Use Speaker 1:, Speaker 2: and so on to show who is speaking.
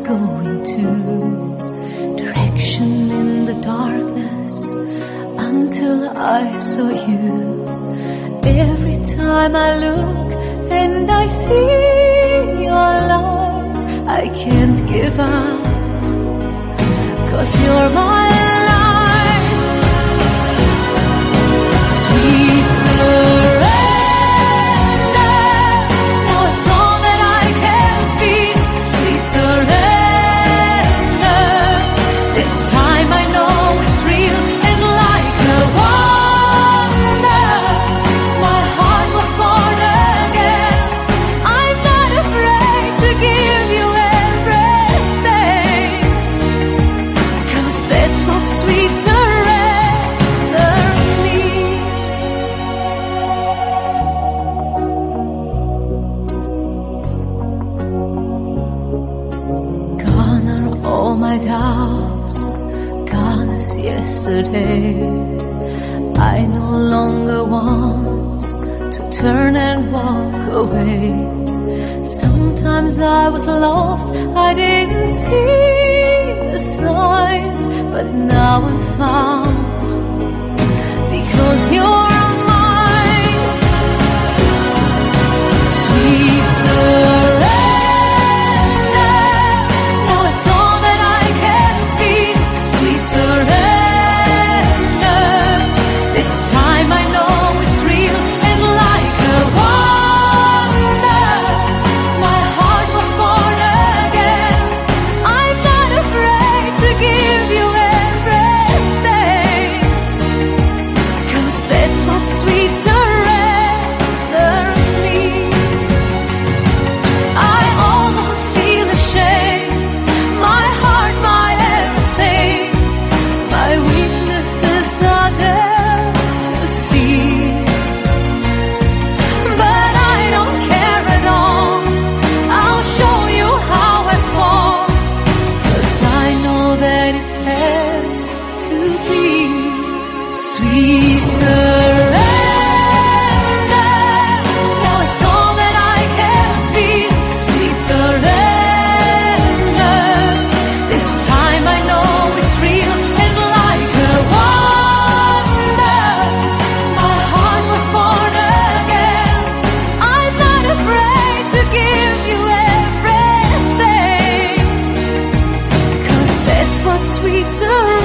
Speaker 1: going to, direction in the darkness, until I saw you. Every time I look and I see your light, I can't give up, 'cause you're my life. Sweet surrender, now it's all that I can feel. Sweet surrender, this time I know it's real, and like a wonder, my heart was born again. I'm not afraid to give you everything, 'cause that's what sweet surrender means. Gone are all my doubts, gone as yesterday. I no longer want to turn and walk away. Sometimes I was lost, I didn't see the signs, but now I'm found, because you're mine. Sweet surrender, now it's all that I can feel. Sweet surrender, this time I know it's real, and like a wonder, my heart was born again. I'm not afraid to give you everything, 'cause that's what sweet surrender means. I almost feel ashamed, my heart, my everything, my weaknesses are there to see. But I don't care at all, I'll show you how I fall, 'cause I know that it has to be. Sweet surrender, now it's all that I can feel. Sweet surrender, this time I know it's real, and like a wonder, my heart was born again. I'm not afraid to give you everything, 'cause that's what sweet surrender